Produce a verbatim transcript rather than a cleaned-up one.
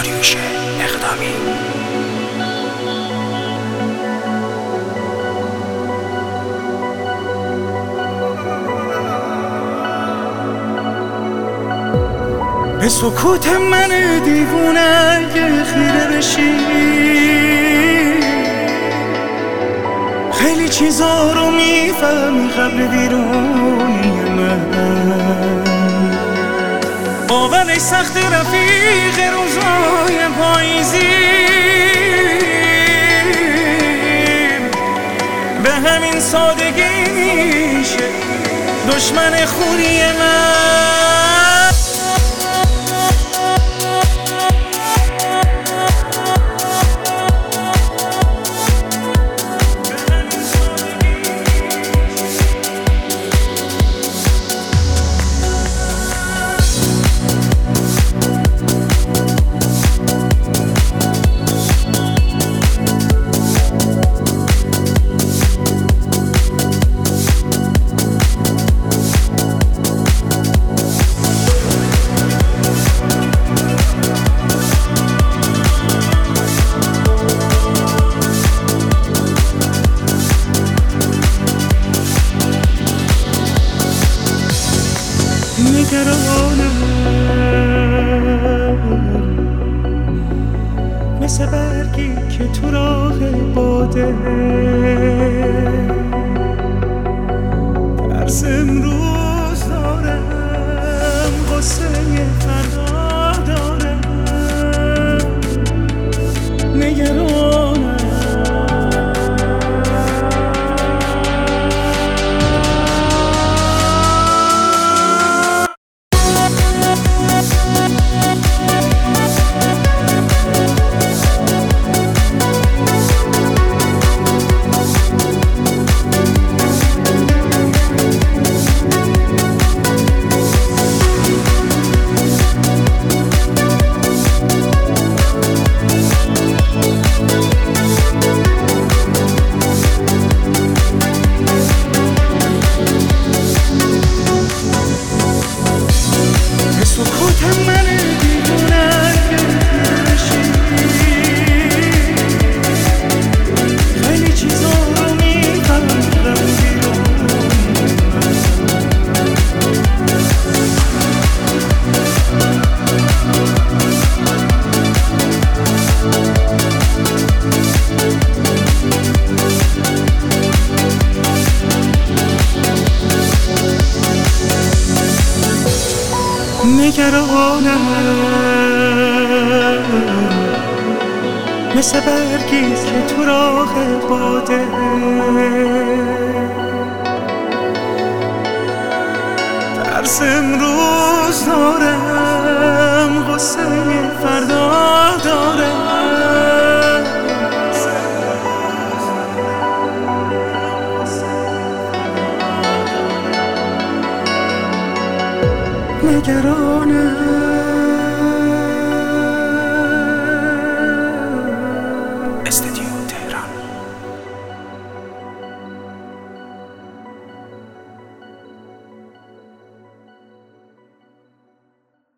داریوش اقدامی. به سکوت من دیوونه اگه خیره بشی، خیلی چیزا رو میفهمی قبل بیرونی من. باورش سخت رفیق روزای پاییزی، به همین سادگی میشه دشمن خوری من. نگرانم مثل برگی که تو راه باده، ترس امروز دارم، غصه فردا دارم. نگرانم نگرانم مثل برگیست که تو راه باده، ترس امروز دارم، غصه فردا دارم. نگرانم